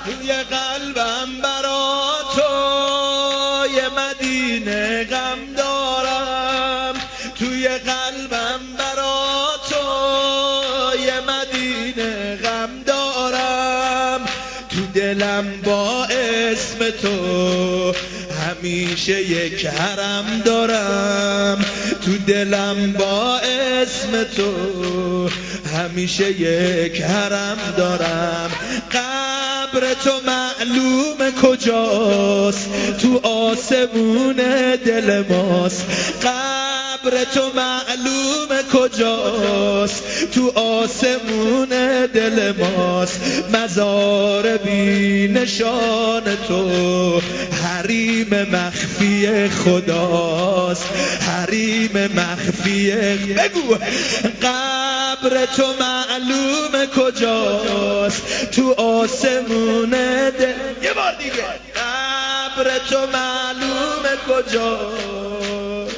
توی قلبم برا تو یه مدینه غم دارم، توی قلبم برا تو یه مدینه غم دارم، تو دلم با اسم تو همیشه یک حرم دارم، تو دلم با اسم تو همیشه یک حرم دارم. قبر تو معلوم کجاست، تو آسمون دل ماست. قبر تو معلوم کجاست، تو آسمون دل ماست. مزار بی نشان تو حریم مخفی خداست، حریم مخفی. بگو قبر تو معلوم کجاست، تو آسمون دل. یه بار دیگه قبر تو معلوم کجاست،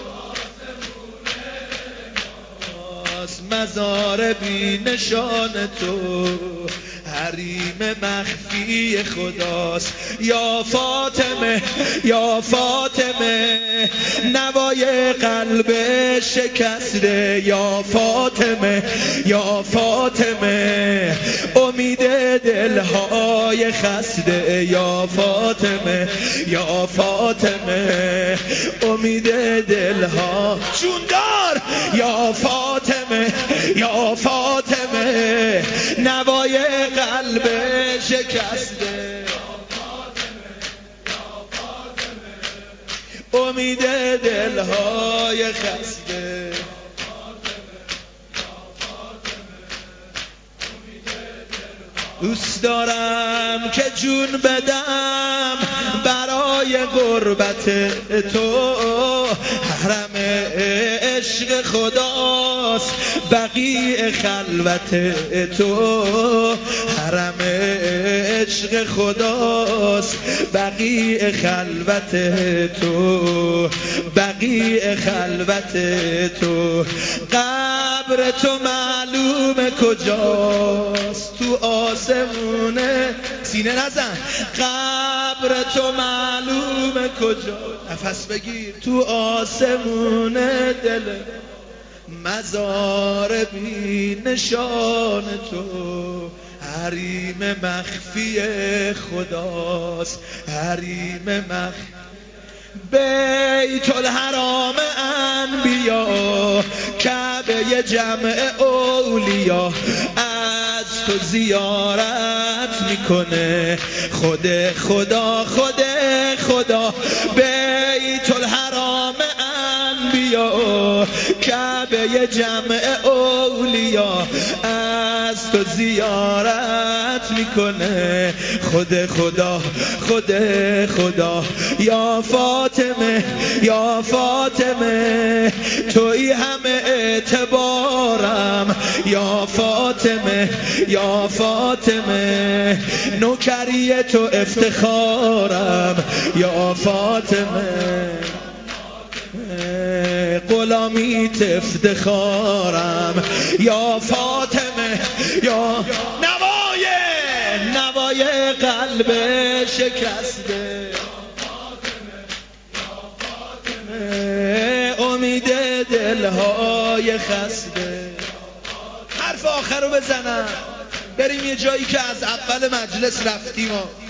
مزار بی نشان تو حریم مخفی خداست. یا فاطمه یا فاطمه نوای قلب شکسته، یا فاطمه یا فاطمه امید دلهای خسته، یا فاطمه یا فاطمه امید دلها جوندار. یا فاطمه یا فاطمه نوای قلب شکسته، امید دلهای خسته. دوست دارم که جون بدم برای غربت تو، حرم عشق خداست بقیع خلوت تو، حرم عشق خداست بقیع خلوت تو، بقیع خلوت تو. قبر تو معلوم کجاست، تو آسمونه. سینه نزن. قبر تو معلوم کجا، نفس بگیر. تو آسمون دل مزار بی نشان تو حریم مخفی خداست، حریم مخفی. بیت الحرام انبیا کعبه جمع اولیا، از تو زیارت میکنه خود خدا خود خدا. بیت الحرام انبیا کعبه جمع اولیا، از تو زیارت میکنه خود خدا خود خدا. یا فاطمه یا فاطمه توی همه اعتبارم، یا فاطمه یا فاطمه نوکری تو افتخارم، یا فاطمه غلامیت افتخارم، یا فاطمه یا نوای قلب شکسته، امید دلهای خسته. حرف آخر رو بزنم بریم یه جایی که از اول مجلس رفتیم.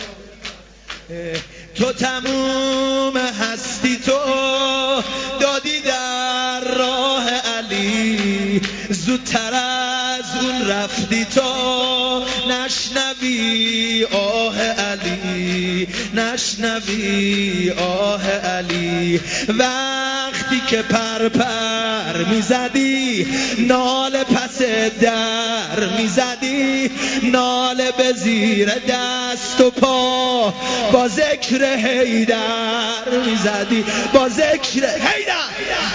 تو تموم هستی تو دادی در راه علی، زودتر از اون رفتی تو نشنوی آه علی، نشنوی آه علی. وقتی که پر میزدی ناله پس در میزدی، ناله به زیر دست و پا با ذکر حیدر میزدی، با ذکر حیدر